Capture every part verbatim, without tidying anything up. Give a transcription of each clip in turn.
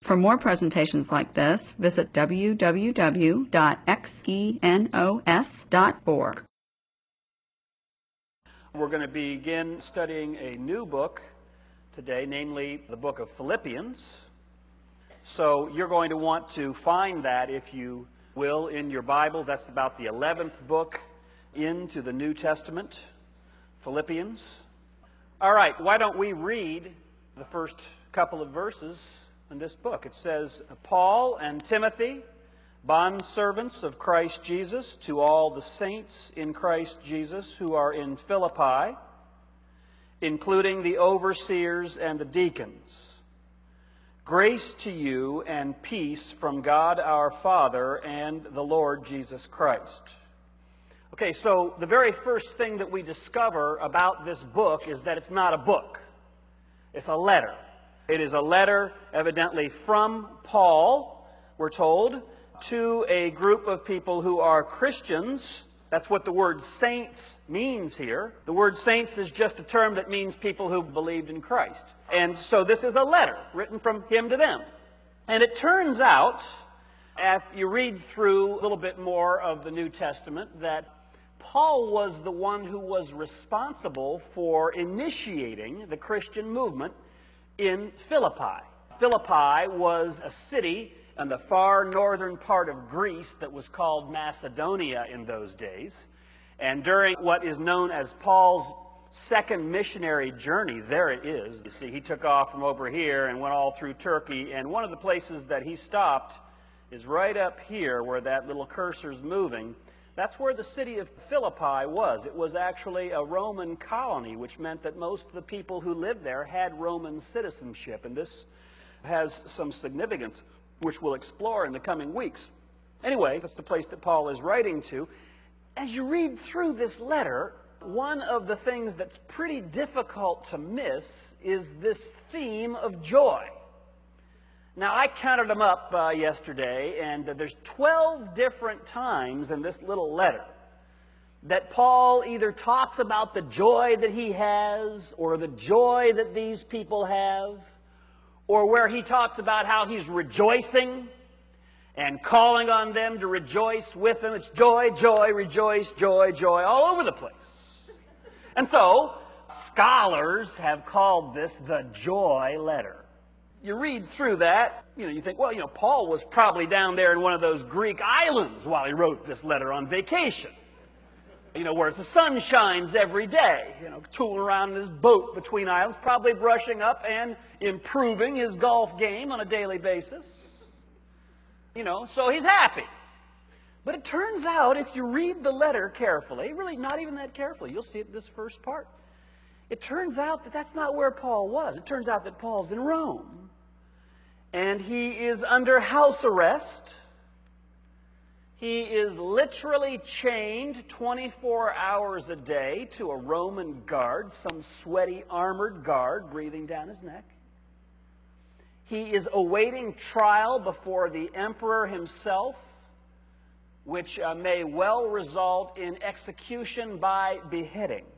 For more presentations like this, visit w w w dot xenos dot org. We're going to begin studying a new book today, namely the book of Philippians. So you're going to want to find that, if you will, in your Bible. That's about the eleventh book into the New Testament, Philippians. All right, why don't we read the first couple of verses in this book. It says, Paul and Timothy, bondservants of Christ Jesus, to all the saints in Christ Jesus who are in Philippi, including the overseers and the deacons. Grace to you and peace from God our Father and the Lord Jesus Christ. Okay, so the very first thing that we discover about this book is that it's not a book. It's a letter. It is a letter, evidently, from Paul, we're told, to a group of people who are Christians. That's what the word saints means here. The word saints is just a term that means people who believed in Christ. And so this is a letter written from him to them. And it turns out, if you read through a little bit more of the New Testament, that Paul was the one who was responsible for initiating the Christian movement in Philippi. Philippi was a city in the far northern part of Greece that was called Macedonia in those days. And during what is known as Paul's second missionary journey, there it is. You see, he took off from over here and went all through Turkey. And one of the places that he stopped is right up here where that little cursor's moving. That's where the city of Philippi was. It was actually a Roman colony, which meant that most of the people who lived there had Roman citizenship. And this has some significance, which we'll explore in the coming weeks. Anyway, that's the place that Paul is writing to. As you read through this letter, one of the things that's pretty difficult to miss is this theme of joy. Now, I counted them up uh, yesterday, and uh, there's twelve different times in this little letter that Paul either talks about the joy that he has, or the joy that these people have, or where he talks about how he's rejoicing and calling on them to rejoice with him. It's joy, joy, rejoice, joy, joy, all over the place. And so, scholars have called this the joy letter. You read through that, you know, you think, well, you know, Paul was probably down there in one of those Greek islands while he wrote this letter on vacation. You know, where the sun shines every day, you know, tooling around in his boat between islands, probably brushing up and improving his golf game on a daily basis. You know, so he's happy. But it turns out, if you read the letter carefully, really not even that carefully, you'll see it in this first part. It turns out that that's not where Paul was. It turns out that Paul's in Rome. And he is under house arrest. He is literally chained twenty-four hours a day to a Roman guard, some sweaty armored guard breathing down his neck. He is awaiting trial before the emperor himself, which uh, may well result in execution by beheading.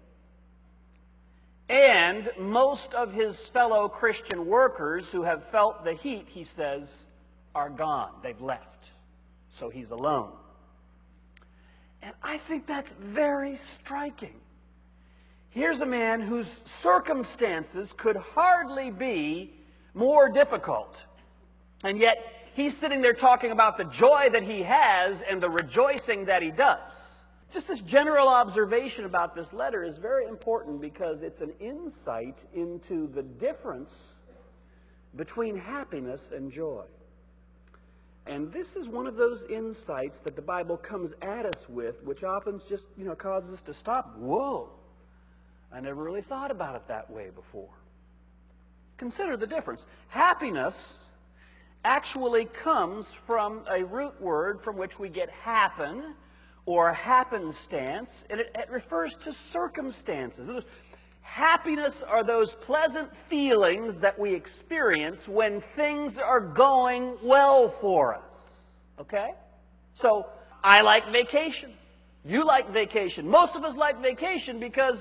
And most of his fellow Christian workers who have felt the heat, he says, are gone. They've left. So he's alone. And I think that's very striking. Here's a man whose circumstances could hardly be more difficult. And yet he's sitting there talking about the joy that he has and the rejoicing that he does. Just this general observation about this letter is very important because it's an insight into the difference between happiness and joy. And this is one of those insights that the Bible comes at us with, which often just, you know, causes us to stop. Whoa, I never really thought about it that way before. Consider the difference. Happiness actually comes from a root word from which we get happen, or happenstance, and it, it refers to circumstances. Happiness are those pleasant feelings that we experience when things are going well for us. Okay? So, I like vacation. You like vacation. Most of us like vacation because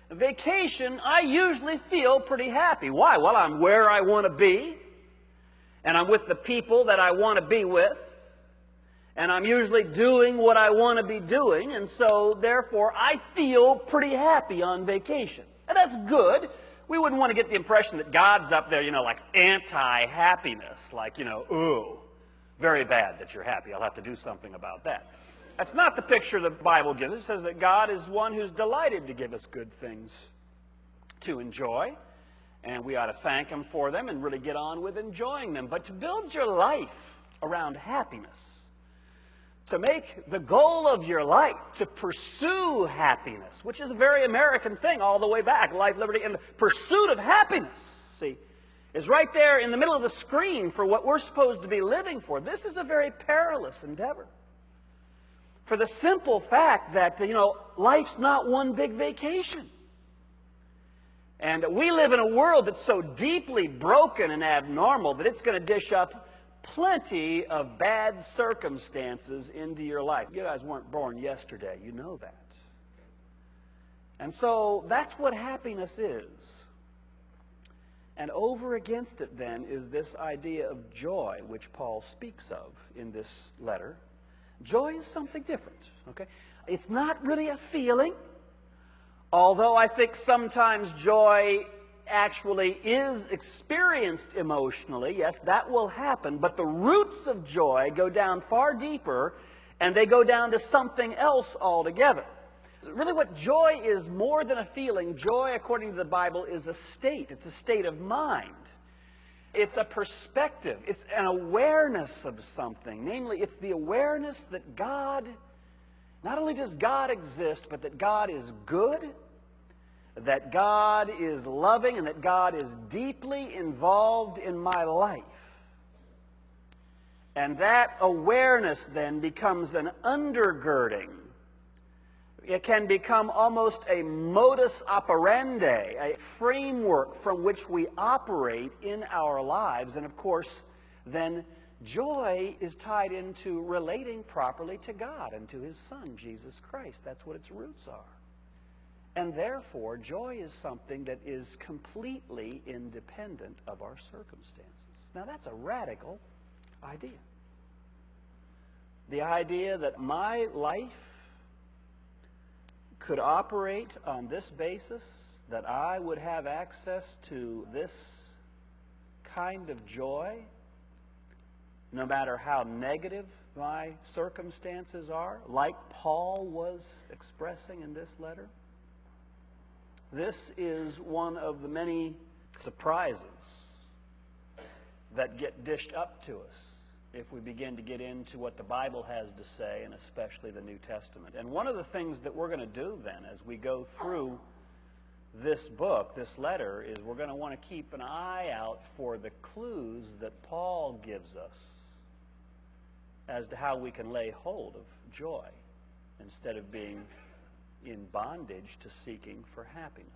vacation, I usually feel pretty happy. Why? Well, I'm where I want to be. and I'm with the people that I want to be with, and I'm usually doing what I want to be doing, and so therefore I feel pretty happy on vacation. And that's good. We wouldn't want to get the impression that God's up there, you know, like anti-happiness, like, you know, ooh, very bad that you're happy. I'll have to do something about that. That's not the picture the Bible gives. It says that God is one who's delighted to give us good things to enjoy, and we ought to thank Him for them and really get on with enjoying them. But to build your life around happiness, to make the goal of your life to pursue happiness, which is a very American thing all the way back, life, liberty, and the pursuit of happiness, see, is right there in the middle of the screen for what we're supposed to be living for. This is a very perilous endeavor. For the simple fact that, you know, life's not one big vacation. And we live in a world that's so deeply broken and abnormal that it's going to dish up plenty of bad circumstances into your life. You guys weren't born yesterday. You know that. And so that's what happiness is. And over against it then is this idea of joy, which Paul speaks of in this letter. Joy is something different, okay? It's not really a feeling, although I think sometimes joy actually is experienced emotionally. Yes, that will happen, but the roots of joy go down far deeper, and they go down to something else altogether. Really, what joy is more than a feeling, joy, according to the Bible, is a state. It's a state of mind. It's a perspective. It's an awareness of something. Namely, it's the awareness that God, not only does God exist, but that God is good, that God is loving, and that God is deeply involved in my life. And that awareness then becomes an undergirding. It can become almost a modus operandi, a framework from which we operate in our lives. And of course, then joy is tied into relating properly to God and to His Son, Jesus Christ. That's what its roots are. And therefore, joy is something that is completely independent of our circumstances. Now, that's a radical idea. The idea that my life could operate on this basis, that I would have access to this kind of joy, no matter how negative my circumstances are, like Paul was expressing in this letter. This is one of the many surprises that get dished up to us if we begin to get into what the Bible has to say, and especially the New Testament. And one of the things that we're going to do then as we go through this book, this letter, is we're going to want to keep an eye out for the clues that Paul gives us as to how we can lay hold of joy instead of being in bondage to seeking for happiness.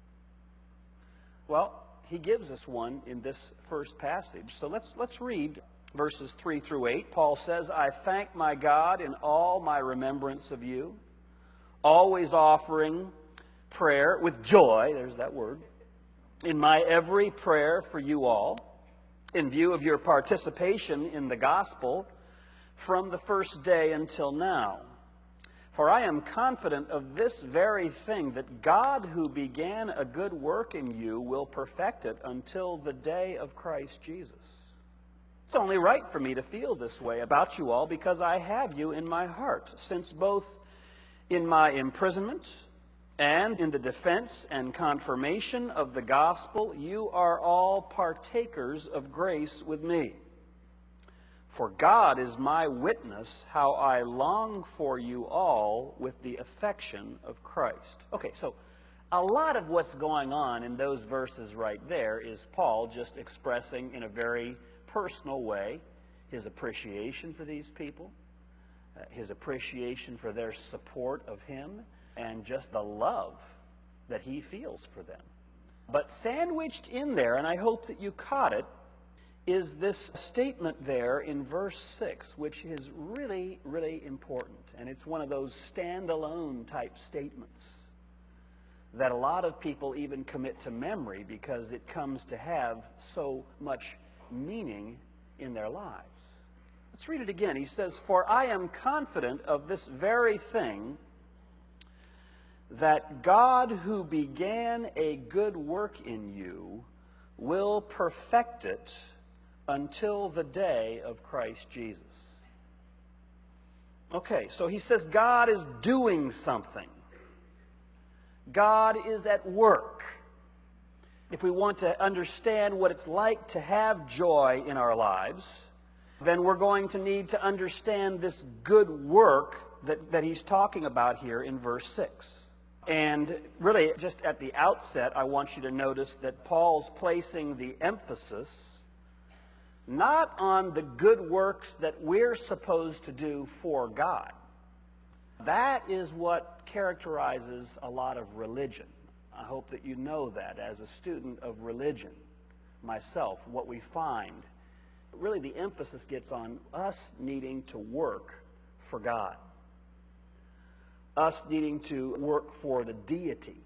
Well, he gives us one in this first passage. So let's, let's read verses three through eight. Paul says, I thank my God in all my remembrance of you, always offering prayer with joy, there's that word, in my every prayer for you all, in view of your participation in the gospel from the first day until now. For I am confident of this very thing, that God who began a good work in you will perfect it until the day of Christ Jesus. It's only right for me to feel this way about you all, because I have you in my heart, since both in my imprisonment and in the defense and confirmation of the gospel, you are all partakers of grace with me. For God is my witness how I long for you all with the affection of Christ. Okay, so a lot of what's going on in those verses right there is Paul just expressing in a very personal way his appreciation for these people, uh, his appreciation for their support of him, and just the love that he feels for them. But sandwiched in there, and I hope that you caught it, is this statement there in verse six, which is really, really important. And it's one of those standalone type statements that a lot of people even commit to memory because it comes to have so much meaning in their lives. Let's read it again. He says, "For I am confident of this very thing, that God who began a good work in you will perfect it until the day of Christ Jesus." Okay, so he says God is doing something. God is at work. If we want to understand what it's like to have joy in our lives, then we're going to need to understand this good work that, that he's talking about here in verse six. And really, just at the outset, I want you to notice that Paul's placing the emphasis not on the good works that we're supposed to do for God. That is what characterizes a lot of religion. I hope that you know that as a student of religion myself. What we find, really the emphasis gets on us needing to work for God. Us needing to work for the deity.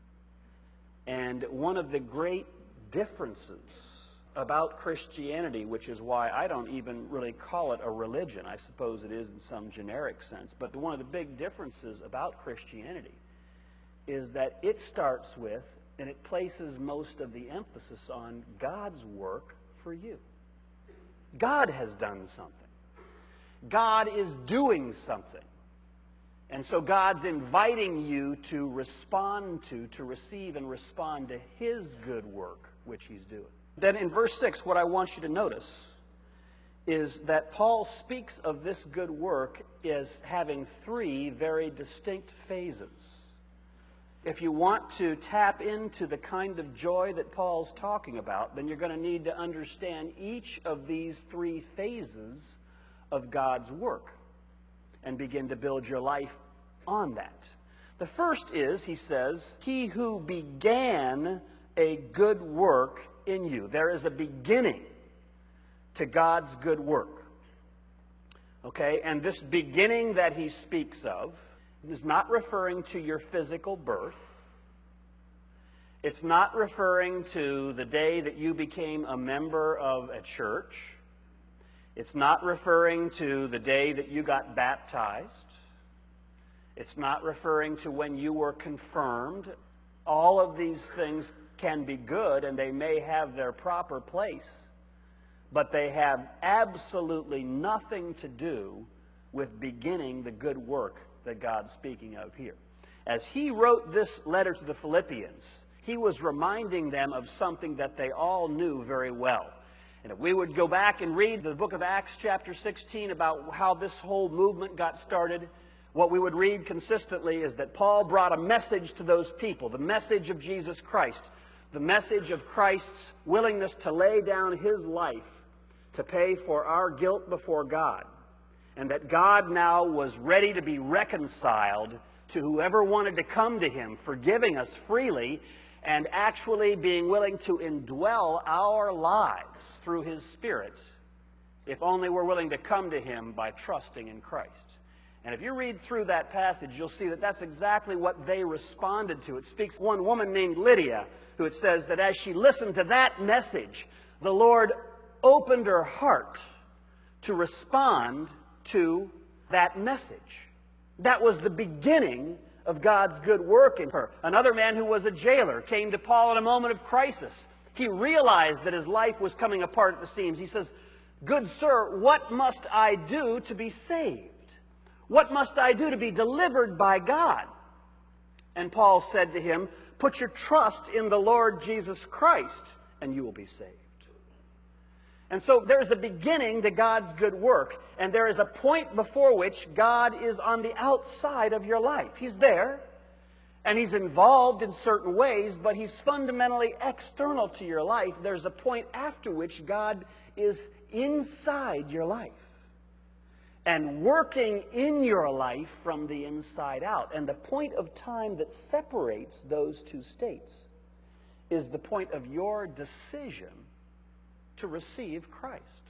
And one of the great differences about Christianity, which is why I don't even really call it a religion, I suppose it is in some generic sense, but one of the big differences about Christianity is that it starts with, and it places most of the emphasis on God's work for you. God has done something. God is doing something. And so God's inviting you to respond to, to receive and respond to his good work, which he's doing. Then in verse six, what I want you to notice is that Paul speaks of this good work as having three very distinct phases. If you want to tap into the kind of joy that Paul's talking about, then you're going to need to understand each of these three phases of God's work and begin to build your life on that. The first is, he says, he who began a good work in you. There is a beginning to God's good work. Okay, and this beginning that he speaks of is not referring to your physical birth. It's not referring to the day that you became a member of a church. It's not referring to the day that you got baptized. It's not referring to when you were confirmed. All of these things can be good and they may have their proper place, but they have absolutely nothing to do with beginning the good work that God's speaking of here. As he wrote this letter to the Philippians, he was reminding them of something that they all knew very well. And if we would go back and read the book of Acts chapter sixteen about how this whole movement got started, what we would read consistently is that Paul brought a message to those people, the message of Jesus Christ, the message of Christ's willingness to lay down his life to pay for our guilt before God, and that God now was ready to be reconciled to whoever wanted to come to him, forgiving us freely and actually being willing to indwell our lives through his Spirit, if only we're willing to come to him by trusting in Christ. And if you read through that passage, you'll see that that's exactly what they responded to. It speaks of one woman named Lydia, who it says that as she listened to that message, the Lord opened her heart to respond to that message. That was the beginning of God's good work in her. Another man who was a jailer came to Paul in a moment of crisis. He realized that his life was coming apart at the seams. He says, "Good sir, what must I do to be saved? What must I do to be delivered by God?" And Paul said to him, "Put your trust in the Lord Jesus Christ, and you will be saved." And so there's a beginning to God's good work, and there is a point before which God is on the outside of your life. He's there, and he's involved in certain ways, but he's fundamentally external to your life. There's a point after which God is inside your life and working in your life from the inside out. And the point of time that separates those two states is the point of your decision to receive Christ,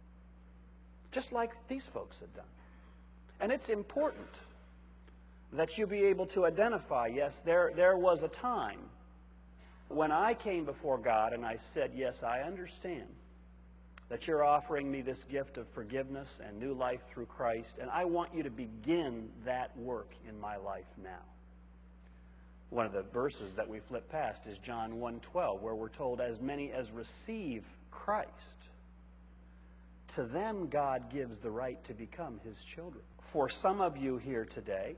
just like these folks had done. And it's important that you be able to identify, yes, there, there was a time when I came before God and I said, yes, I understand that you're offering me this gift of forgiveness and new life through Christ, and I want you to begin that work in my life now. One of the verses that we flip past is John one twelve, where we're told, as many as receive Christ, to them God gives the right to become his children. For some of you here today,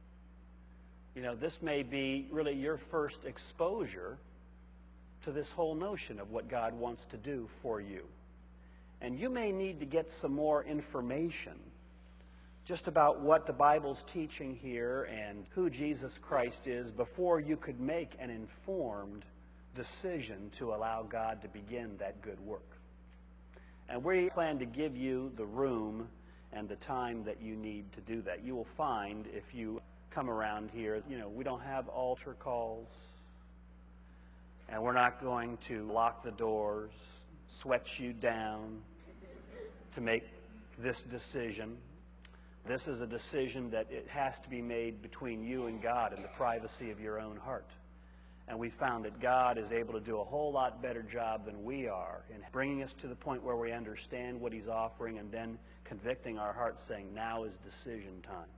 you know, this may be really your first exposure to this whole notion of what God wants to do for you. And you may need to get some more information just about what the Bible's teaching here and who Jesus Christ is before you could make an informed decision to allow God to begin that good work. And we plan to give you the room and the time that you need to do that. You will find if you come around here, you know, we don't have altar calls, and we're not going to lock the doors, sweat you down to make this decision. This is a decision that it has to be made between you and God in the privacy of your own heart. And we found that God is able to do a whole lot better job than we are in bringing us to the point where we understand what he's offering and then convicting our hearts saying, now is decision time.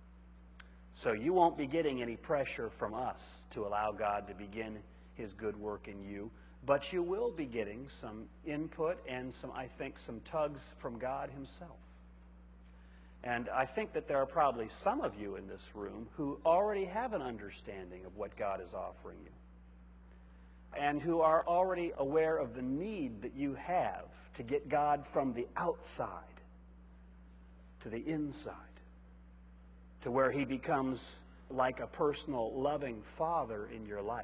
So you won't be getting any pressure from us to allow God to begin his good work in you, but you will be getting some input and some, I think, some tugs from God himself. And I think that there are probably some of you in this room who already have an understanding of what God is offering you, and who are already aware of the need that you have to get God from the outside to the inside, to where he becomes like a personal, loving father in your life.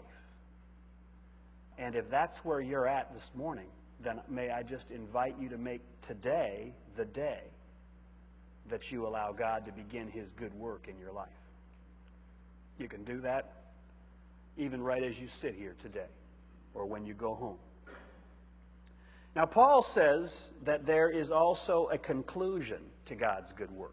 And if that's where you're at this morning, then may I just invite you to make today the day that you allow God to begin his good work in your life. You can do that even right as you sit here today or when you go home. Now, Paul says that there is also a conclusion to God's good work.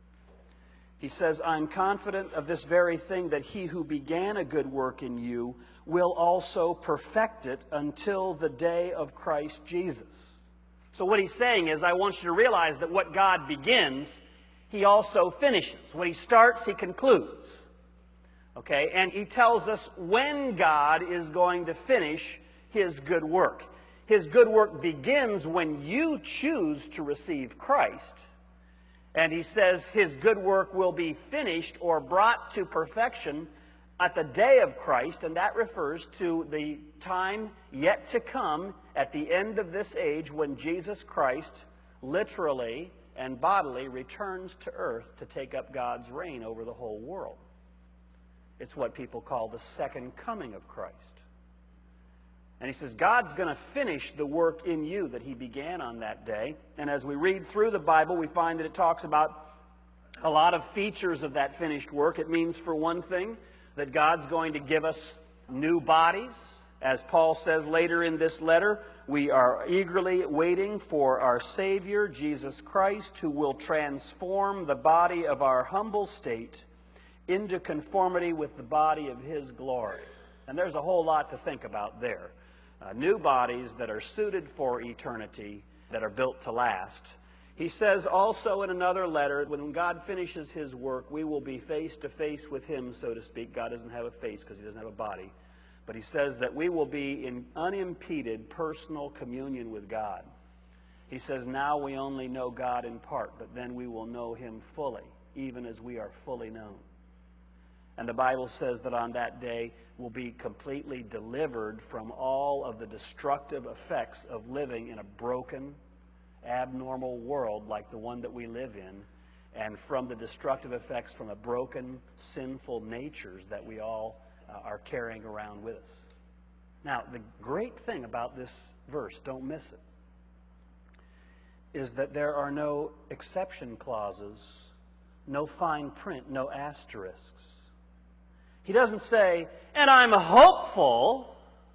He says, I'm confident of this very thing, that he who began a good work in you will also perfect it until the day of Christ Jesus. So what he's saying is, I want you to realize that what God begins, he also finishes. What he starts, he concludes. Okay? And he tells us when God is going to finish his good work. His good work begins when you choose to receive Christ. And he says his good work will be finished or brought to perfection at the day of Christ, and that refers to the time yet to come at the end of this age when Jesus Christ literally and bodily returns to earth to take up God's reign over the whole world. It's what people call the second coming of Christ. And he says God's going to finish the work in you that he began on that day. And as we read through the Bible, we find that it talks about a lot of features of that finished work. It means, for one thing, that God's going to give us new bodies. As Paul says later in this letter, we are eagerly waiting for our Savior, Jesus Christ, who will transform the body of our humble state into conformity with the body of his glory. And there's a whole lot to think about there. Uh, new bodies that are suited for eternity, that are built to last. He says also in another letter, when God finishes his work, we will be face to face with him, so to speak. God doesn't have a face because he doesn't have a body. But he says that we will be in unimpeded personal communion with God. He says now we only know God in part, but then we will know him fully, even as we are fully known. And the Bible says that on that day we'll be completely delivered from all of the destructive effects of living in a broken, abnormal world like the one that we live in, and from the destructive effects from the broken, sinful natures that we all uh, are carrying around with us. Now, the great thing about this verse, don't miss it, is that there are no exception clauses, no fine print, no asterisks. He doesn't say, and I'm hopeful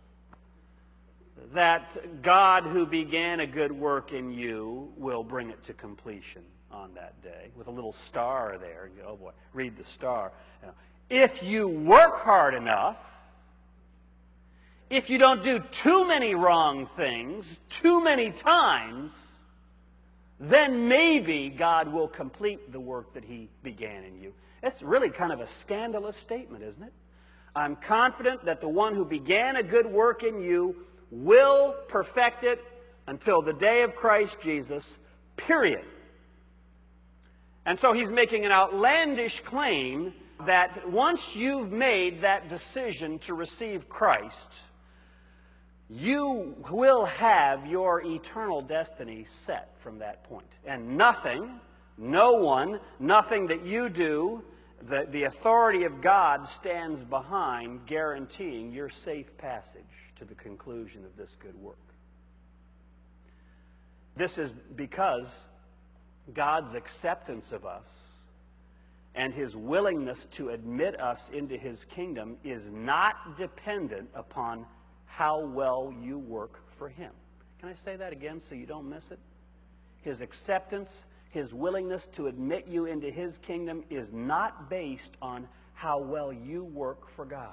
that God who began a good work in you will bring it to completion on that day, with a little star there. You go, oh boy, read the star. You know, if you work hard enough, if you don't do too many wrong things, too many times, then maybe God will complete the work that He began in you. It's really kind of a scandalous statement, isn't it? I'm confident that the one who began a good work in you will perfect it until the day of Christ Jesus, period. And so he's making an outlandish claim that once you've made that decision to receive Christ, you will have your eternal destiny set from that point. And nothing, no one, nothing that you do, the, the authority of God stands behind guaranteeing your safe passage to the conclusion of this good work. This is because God's acceptance of us and His willingness to admit us into His kingdom is not dependent upon how well you work for Him. Can I say that again so you don't miss it? His acceptance, His willingness to admit you into His kingdom is not based on how well you work for God.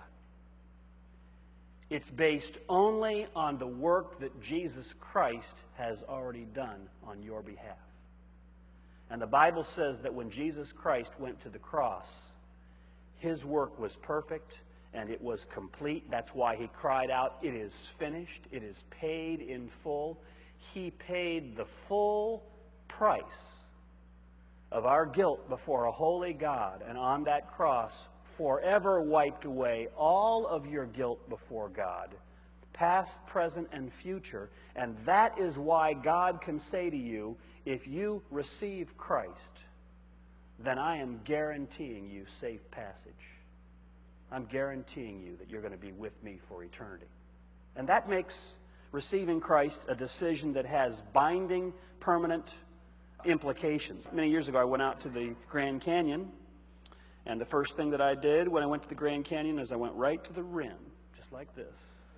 It's based only on the work that Jesus Christ has already done on your behalf. And the Bible says that when Jesus Christ went to the cross, His work was perfect and it was complete. That's why He cried out, "It is finished. It is paid in full." He paid the full price of our guilt before a holy God, and on that cross forever wiped away all of your guilt before God, past, present, and future. And that is why God can say to you, if you receive Christ, then I am guaranteeing you safe passage. I'm guaranteeing you that you're going to be with me for eternity. And that makes receiving Christ a decision that has binding, permanent implications. Many years ago, I went out to the Grand Canyon, and the first thing that I did when I went to the Grand Canyon is I went right to the rim, just like this,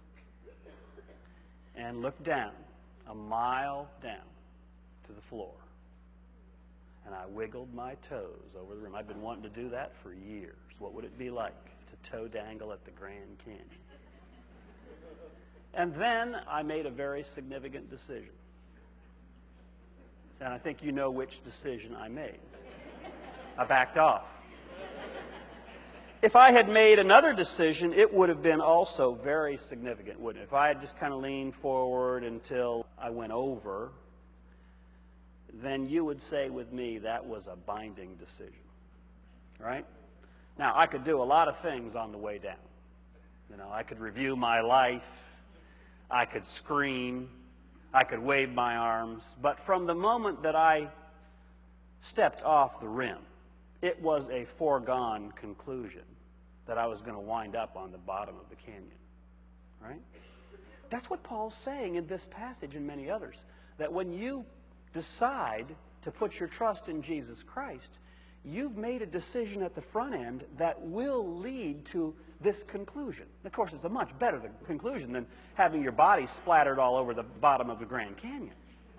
and looked down, a mile down to the floor. And I wiggled my toes over the rim. I've been wanting to do that for years. What would it be like to toe dangle at the Grand Canyon? And then I made a very significant decision. And I think you know which decision I made. I backed off. If I had made another decision, it would have been also very significant, wouldn't it? If I had just kind of leaned forward until I went over, then you would say with me that was a binding decision, right? Now, I could do a lot of things on the way down. You know, I could review my life. I could scream. I could wave my arms. But from the moment that I stepped off the rim, it was a foregone conclusion that I was going to wind up on the bottom of the canyon, right? That's what Paul's saying in this passage and many others, that when you decide to put your trust in Jesus Christ, you've made a decision at the front end that will lead to this conclusion. Of course, it's a much better conclusion than having your body splattered all over the bottom of the Grand Canyon.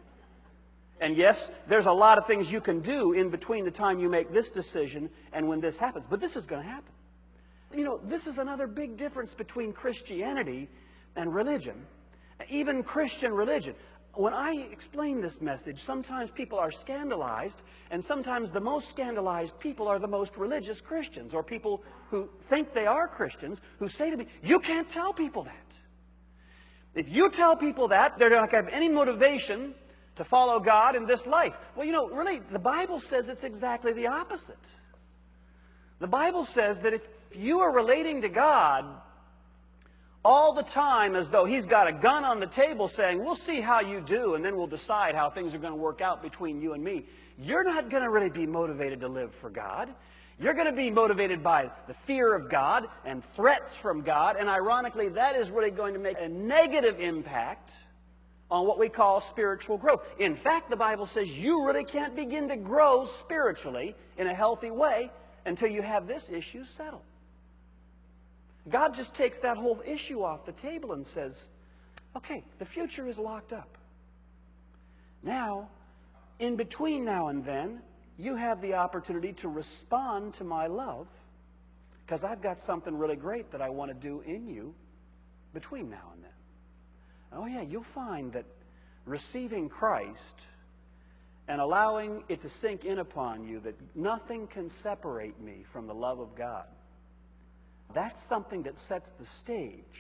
And yes, there's a lot of things you can do in between the time you make this decision and when this happens. But this is going to happen. You know, this is another big difference between Christianity and religion. Even Christian religion. When I explain this message, sometimes people are scandalized, and sometimes the most scandalized people are the most religious Christians, or people who think they are Christians, who say to me, "You can't tell people that. If you tell people that, they're not going to have any motivation to follow God in this life." Well, you know, really, the Bible says it's exactly the opposite. The Bible says that if you are relating to God all the time as though He's got a gun on the table saying, "We'll see how you do, and then we'll decide how things are going to work out between you and me," you're not going to really be motivated to live for God. You're going to be motivated by the fear of God and threats from God, and ironically, that is really going to make a negative impact on what we call spiritual growth. In fact, the Bible says you really can't begin to grow spiritually in a healthy way until you have this issue settled. God just takes that whole issue off the table and says, okay, the future is locked up. Now, in between now and then, you have the opportunity to respond to my love, because I've got something really great that I want to do in you between now and then. Oh yeah, you'll find that receiving Christ and allowing it to sink in upon you that nothing can separate me from the love of God, that's something that sets the stage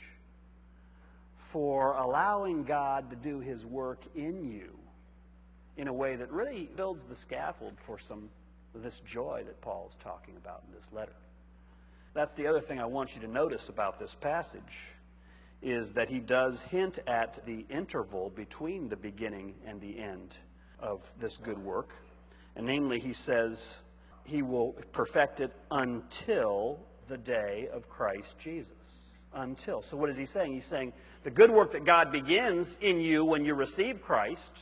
for allowing God to do His work in you in a way that really builds the scaffold for some of this joy that Paul's talking about in this letter. That's the other thing I want you to notice about this passage, is that he does hint at the interval between the beginning and the end of this good work. And namely, he says he will perfect it until the day of Christ Jesus. Until. So what is he saying? He's saying the good work that God begins in you when you receive Christ,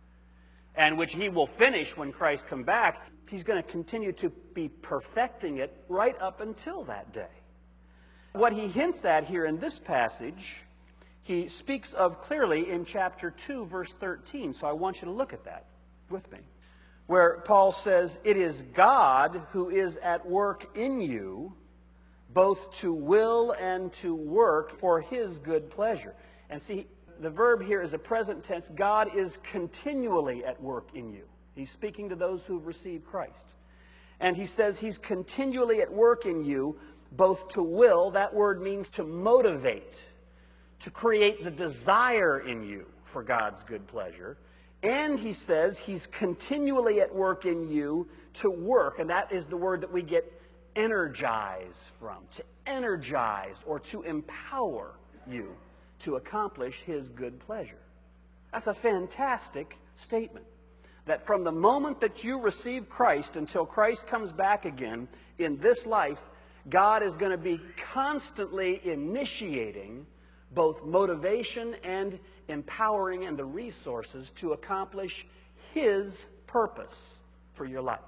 and which he will finish when Christ comes back, he's going to continue to be perfecting it right up until that day. What he hints at here in this passage, he speaks of clearly in chapter two, verse thirteen. So I want you to look at that with me, where Paul says, "It is God who is at work in you, both to will and to work for His good pleasure." And see, the verb here is a present tense. God is continually at work in you. He's speaking to those who've received Christ. And he says He's continually at work in you, both to will, that word means to motivate, to create the desire in you for God's good pleasure. And he says He's continually at work in you to work, and that is the word that we get energize from, to energize or to empower you to accomplish His good pleasure. That's a fantastic statement. That from the moment that you receive Christ until Christ comes back again in this life, God is going to be constantly initiating both motivation and empowering and the resources to accomplish His purpose for your life.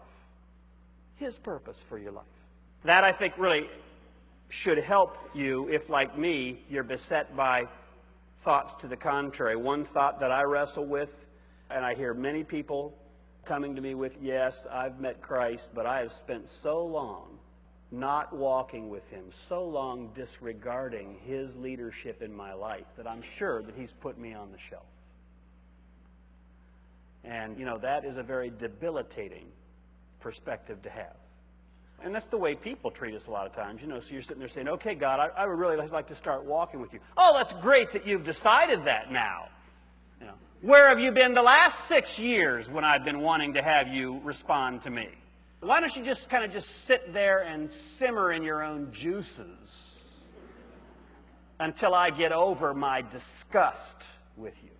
His purpose for your life. That, I think, really should help you if, like me, you're beset by thoughts to the contrary. One thought that I wrestle with, and I hear many people coming to me with, yes, I've met Christ, but I have spent so long not walking with Him, so long disregarding His leadership in my life, that I'm sure that He's put me on the shelf. And, you know, that is a very debilitating perspective to have. And that's the way people treat us a lot of times. You know, so you're sitting there saying, okay, God, I, I would really like to start walking with you. Oh, that's great that you've decided that now. You know, where have you been the last six years when I've been wanting to have you respond to me? Why don't you just kind of just sit there and simmer in your own juices until I get over my disgust with you?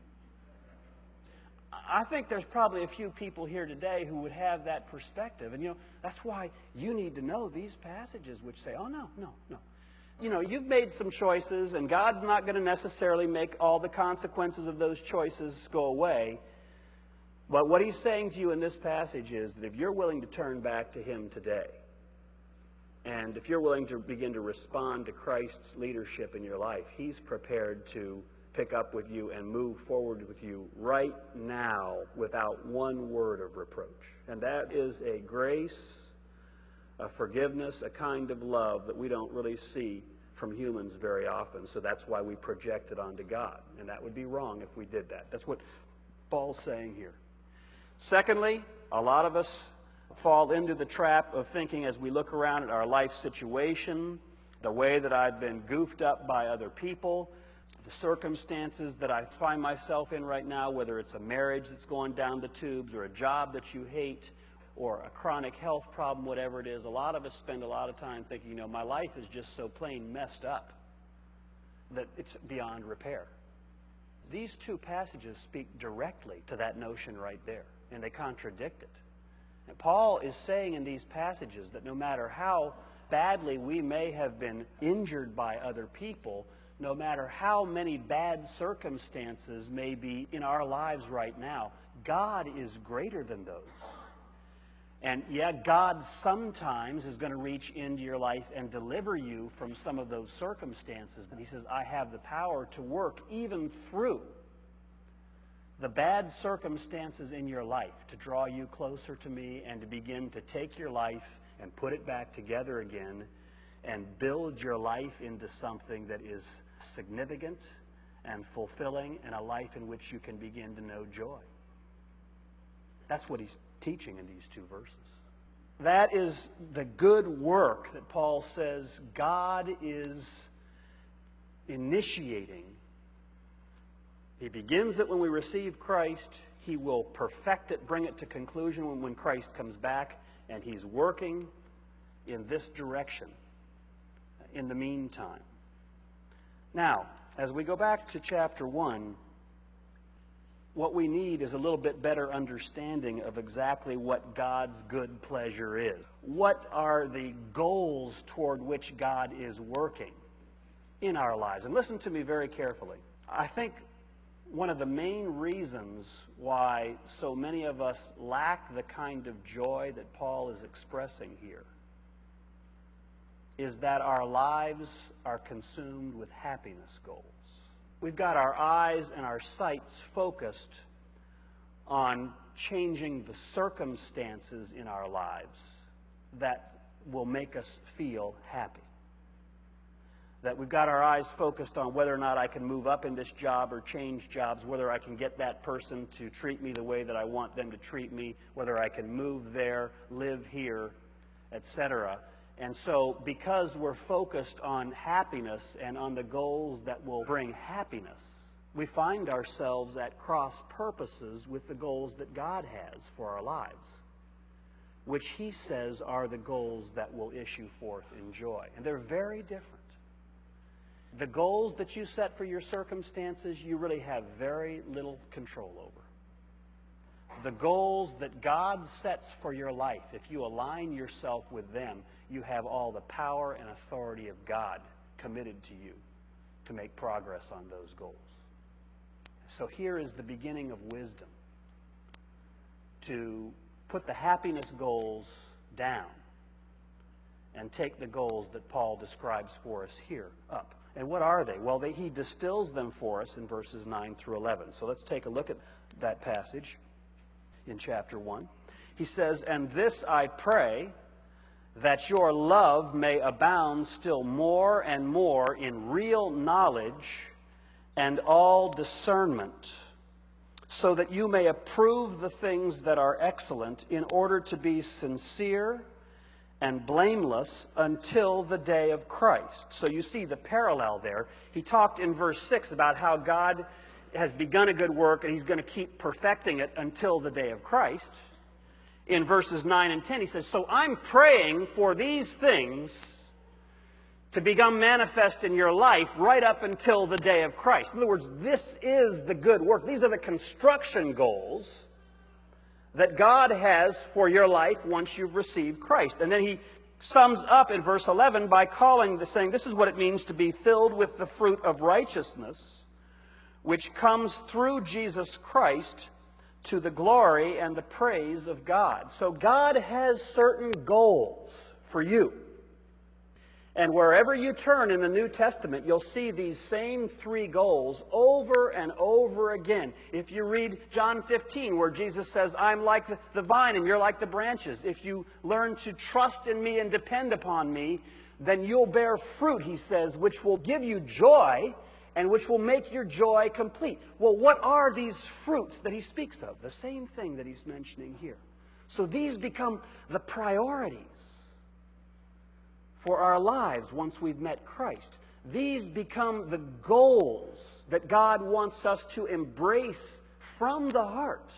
I think there's probably a few people here today who would have that perspective. And, you know, that's why you need to know these passages which say, oh, no, no, no. You know, you've made some choices, and God's not going to necessarily make all the consequences of those choices go away. But what He's saying to you in this passage is that if you're willing to turn back to Him today, and if you're willing to begin to respond to Christ's leadership in your life, He's prepared to pick up with you and move forward with you right now without one word of reproach. And that is a grace, a forgiveness, a kind of love that we don't really see from humans very often. So that's why we project it onto God. And that would be wrong if we did that. That's what Paul's saying here. Secondly, a lot of us fall into the trap of thinking as we look around at our life situation, the way that I've been goofed up by other people, the circumstances that I find myself in right now, whether it's a marriage that's going down the tubes or a job that you hate or a chronic health problem, whatever it is, a lot of us spend a lot of time thinking, you know, my life is just so plain messed up that it's beyond repair. These two passages speak directly to that notion right there, and they contradict it. And Paul is saying in these passages that no matter how badly we may have been injured by other people, no matter how many bad circumstances may be in our lives right now, God is greater than those. And yeah, God sometimes is going to reach into your life and deliver you from some of those circumstances. But He says, I have the power to work even through the bad circumstances in your life to draw you closer to me and to begin to take your life and put it back together again and build your life into something that is significant and fulfilling, and a life in which you can begin to know joy. That's what he's teaching in these two verses. That is the good work that Paul says God is initiating. He begins it when we receive Christ. He will perfect it, bring it to conclusion when, when Christ comes back, and he's working in this direction in the meantime. Now, as we go back to chapter one, what we need is a little bit better understanding of exactly what God's good pleasure is. What are the goals toward which God is working in our lives? And listen to me very carefully. I think one of the main reasons why so many of us lack the kind of joy that Paul is expressing here is that our lives are consumed with happiness goals. We've got our eyes and our sights focused on changing the circumstances in our lives that will make us feel happy. That we've got our eyes focused on whether or not I can move up in this job or change jobs, whether I can get that person to treat me the way that I want them to treat me, whether I can move there, live here, et cetera. And so because we're focused on happiness and on the goals that will bring happiness, we find ourselves at cross purposes with the goals that God has for our lives, which he says are the goals that will issue forth in joy. And they're very different. The goals that you set for your circumstances, you really have very little control over. The goals that God sets for your life, if you align yourself with them, you have all the power and authority of God committed to you to make progress on those goals. So here is the beginning of wisdom, to put the happiness goals down and take the goals that Paul describes for us here up. And what are they? Well, they, he distills them for us in verses nine through eleven. So let's take a look at that passage in chapter one. He says, "And this I pray, that your love may abound still more and more in real knowledge and all discernment, so that you may approve the things that are excellent, in order to be sincere and blameless until the day of Christ." So you see the parallel there. He talked in verse six about how God has begun a good work and he's going to keep perfecting it until the day of Christ. In verses nine and ten, he says, so I'm praying for these things to become manifest in your life right up until the day of Christ. In other words, this is the good work. These are the construction goals that God has for your life once you've received Christ. And then he sums up in verse eleven by calling this, saying, this is what it means to be filled with the fruit of righteousness, which comes through Jesus Christ to the glory and the praise of God. So God has certain goals for you. And wherever you turn in the New Testament, you'll see these same three goals over and over again. If you read John fifteen, where Jesus says, I'm like the, the vine and you're like the branches. If you learn to trust in me and depend upon me, then you'll bear fruit, he says, which will give you joy and which will make your joy complete. Well, what are these fruits that he speaks of? The same thing that he's mentioning here. So these become the priorities for our lives once we've met Christ. These become the goals that God wants us to embrace from the heart.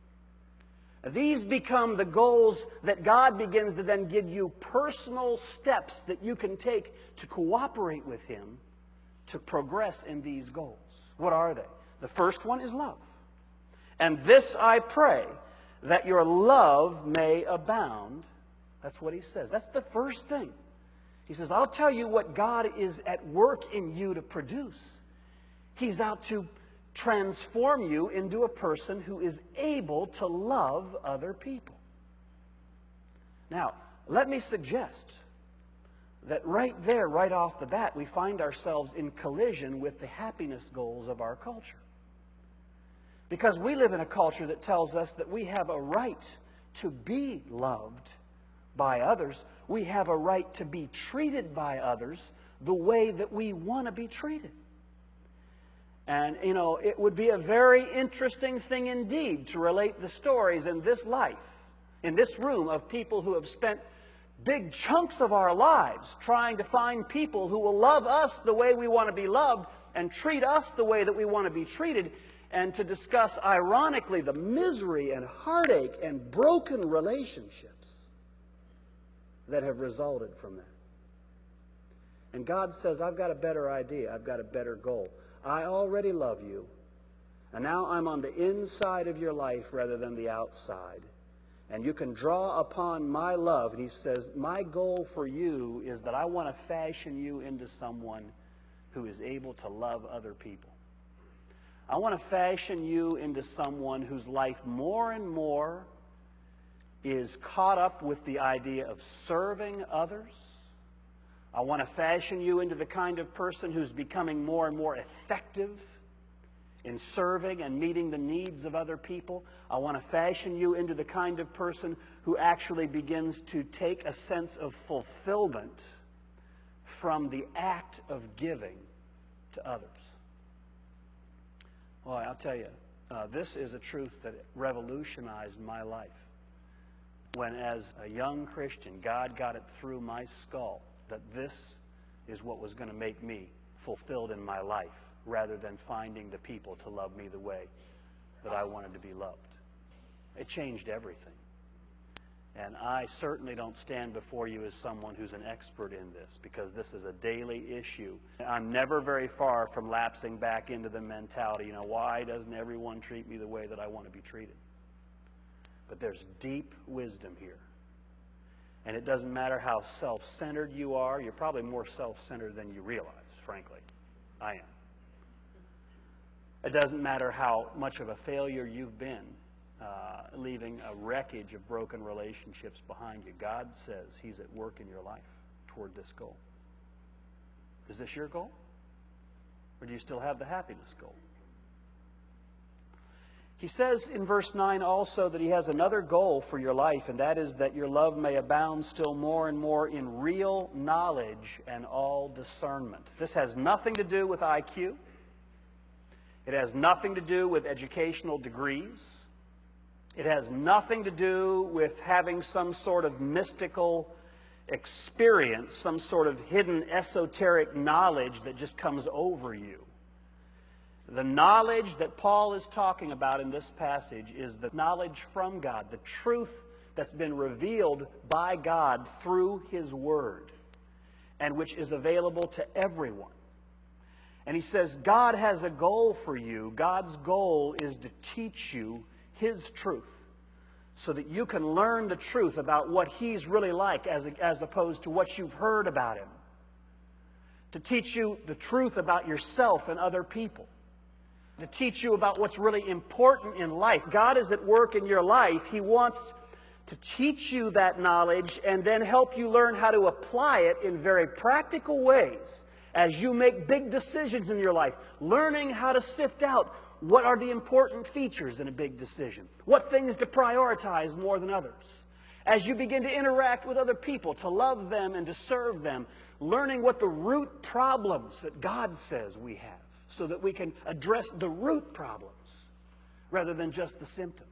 These become the goals that God begins to then give you personal steps that you can take to cooperate with him to progress in these goals. What are they? The first one is love. And this I pray, that your love may abound. That's what he says. That's the first thing. He says, I'll tell you what God is at work in you to produce. He's out to transform you into a person who is able to love other people. Now, let me suggest that right there, right off the bat, we find ourselves in collision with the happiness goals of our culture. Because we live in a culture that tells us that we have a right to be loved by others. We have a right to be treated by others the way that we want to be treated. And, you know, it would be a very interesting thing indeed to relate the stories in this life, in this room, of people who have spent big chunks of our lives trying to find people who will love us the way we want to be loved and treat us the way that we want to be treated, and to discuss, ironically, the misery and heartache and broken relationships that have resulted from that. And God says, I've got a better idea. I've got a better goal. I already love you, and now I'm on the inside of your life rather than the outside. And you can draw upon my love. And he says, my goal for you is that I want to fashion you into someone who is able to love other people. I want to fashion you into someone whose life more and more is caught up with the idea of serving others. I want to fashion you into the kind of person who's becoming more and more effective in serving and meeting the needs of other people. I want to fashion you into the kind of person who actually begins to take a sense of fulfillment from the act of giving to others. Well, I'll tell you, uh, this is a truth that revolutionized my life. When, as a young Christian, God got it through my skull that this is what was going to make me fulfilled in my life, rather than finding the people to love me the way that I wanted to be loved. It changed everything. And I certainly don't stand before you as someone who's an expert in this, because this is a daily issue. I'm never very far from lapsing back into the mentality, you know, why doesn't everyone treat me the way that I want to be treated? But there's deep wisdom here. And it doesn't matter how self-centered you are. You're probably more self-centered than you realize, frankly. I am. It doesn't matter how much of a failure you've been, uh, leaving a wreckage of broken relationships behind you. God says he's at work in your life toward this goal. Is this your goal? Or do you still have the happiness goal? He says in verse nine also that he has another goal for your life, and that is that your love may abound still more and more in real knowledge and all discernment. This has nothing to do with I Q. It has nothing to do with educational degrees. It has nothing to do with having some sort of mystical experience, some sort of hidden esoteric knowledge that just comes over you. The knowledge that Paul is talking about in this passage is the knowledge from God, the truth that's been revealed by God through His Word, and which is available to everyone. And he says, God has a goal for you. God's goal is to teach you His truth, so that you can learn the truth about what He's really like, as, as opposed to what you've heard about Him. To teach you the truth about yourself and other people. To teach you about what's really important in life. God is at work in your life. He wants to teach you that knowledge and then help you learn how to apply it in very practical ways as you make big decisions in your life. Learning how to sift out what are the important features in a big decision. What things to prioritize more than others. As you begin to interact with other people, to love them and to serve them. Learning what the root problems that God says we have, so that we can address the root problems rather than just the symptoms.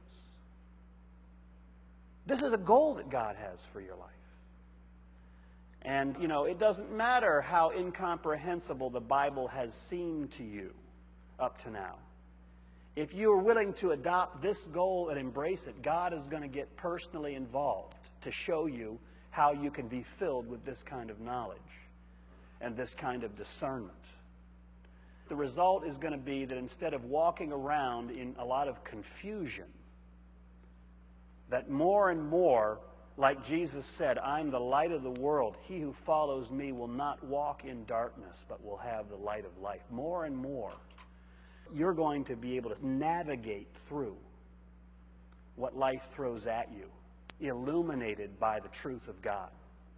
This is a goal that God has for your life. And, you know, it doesn't matter how incomprehensible the Bible has seemed to you up to now. If you are willing to adopt this goal and embrace it, God is going to get personally involved to show you how you can be filled with this kind of knowledge and this kind of discernment. The result is going to be that instead of walking around in a lot of confusion, that more and more, like Jesus said, I'm the light of the world. He who follows me will not walk in darkness, but will have the light of life. More and more, you're going to be able to navigate through what life throws at you, illuminated by the truth of God.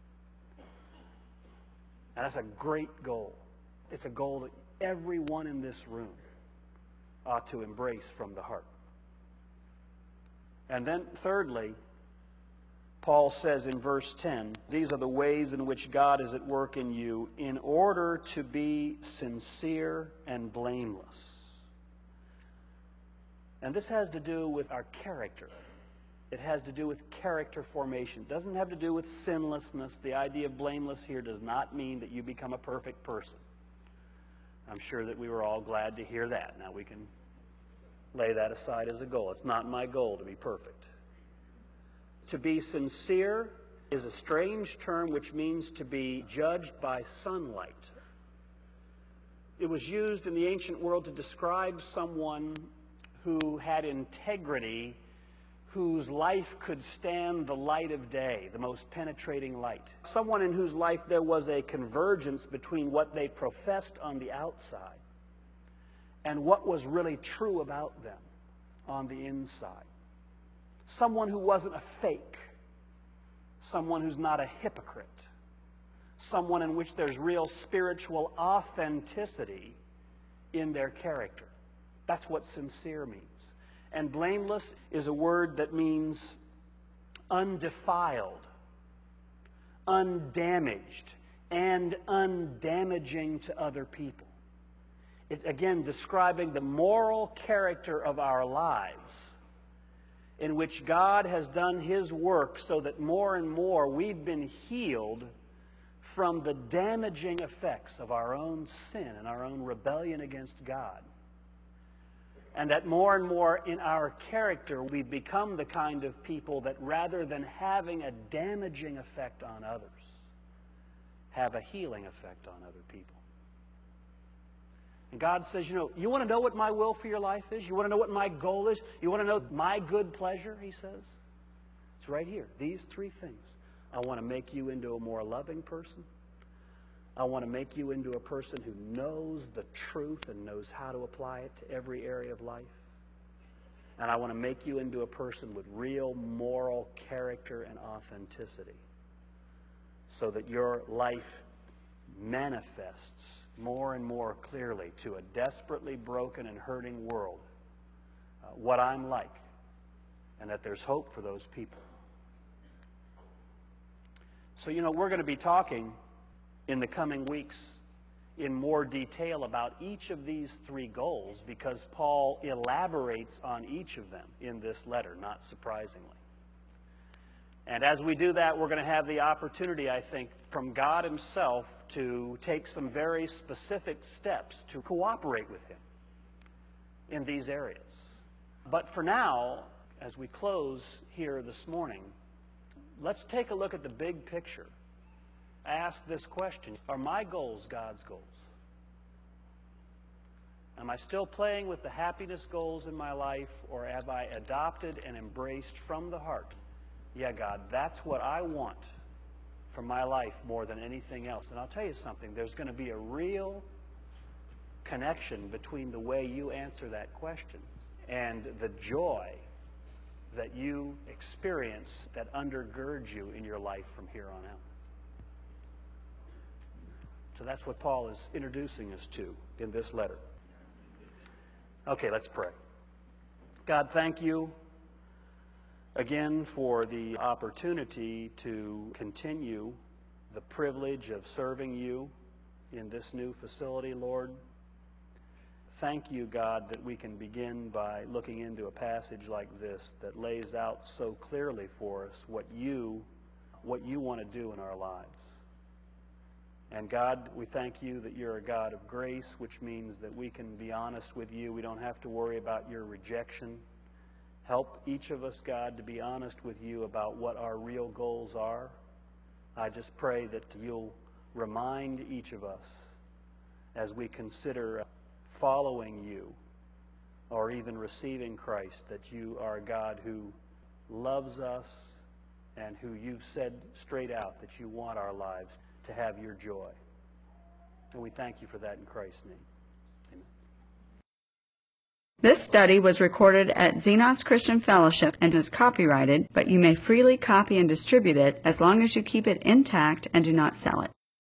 And that's a great goal. It's a goal that everyone in this room ought to embrace from the heart. And then thirdly, Paul says in verse ten, these are the ways in which God is at work in you in order to be sincere and blameless. And this has to do with our character. It has to do with character formation. It doesn't have to do with sinlessness. The idea of blameless here does not mean that you become a perfect person. I'm sure that we were all glad to hear that. Now we can lay that aside as a goal. It's not my goal to be perfect. To be sincere is a strange term which means to be judged by sunlight. It was used in the ancient world to describe someone who had integrity, whose life could stand the light of day, the most penetrating light. Someone in whose life there was a convergence between what they professed on the outside and what was really true about them on the inside. Someone who wasn't a fake. Someone who's not a hypocrite. Someone in which there's real spiritual authenticity in their character. That's what sincere means. And blameless is a word that means undefiled, undamaged, and undamaging to other people. It's again describing the moral character of our lives, in which God has done His work so that more and more we've been healed from the damaging effects of our own sin and our own rebellion against God. And that more and more in our character we've become the kind of people that rather than having a damaging effect on others, have a healing effect on other people. And God says, you know, you want to know what my will for your life is? You want to know what my goal is? You want to know my good pleasure, He says? It's right here. These three things. I want to make you into a more loving person. I want to make you into a person who knows the truth and knows how to apply it to every area of life. And I want to make you into a person with real moral character and authenticity, so that your life manifests more and more clearly to a desperately broken and hurting world uh, what I'm like, and that there's hope for those people. So, you know, we're going to be talking in the coming weeks in more detail about each of these three goals, because Paul elaborates on each of them in this letter, not surprisingly. And as we do that, we're going to have the opportunity, I think, from God Himself to take some very specific steps to cooperate with Him in these areas. But for now, as we close here this morning, let's take a look at the big picture. Ask this question: are my goals God's goals? Am I still playing with the happiness goals in my life, or have I adopted and embraced from the heart, yeah, God, that's what I want for my life more than anything else? And I'll tell you something, there's going to be a real connection between the way you answer that question and the joy that you experience that undergirds you in your life from here on out. So that's what Paul is introducing us to in this letter. Okay, let's pray. God, thank you again for the opportunity to continue the privilege of serving you in this new facility, Lord. Thank you, God, that we can begin by looking into a passage like this that lays out so clearly for us what you, what you want to do in our lives. And God, we thank you that you're a God of grace, which means that we can be honest with you. We don't have to worry about your rejection. Help each of us, God, to be honest with you about what our real goals are. I just pray that you'll remind each of us as we consider following you or even receiving Christ, that you are a God who loves us and who you've said straight out that you want our lives to have your joy. And we thank you for that in Christ's name. Amen. This study was recorded at Xenos Christian Fellowship and is copyrighted, but you may freely copy and distribute it as long as you keep it intact and do not sell it.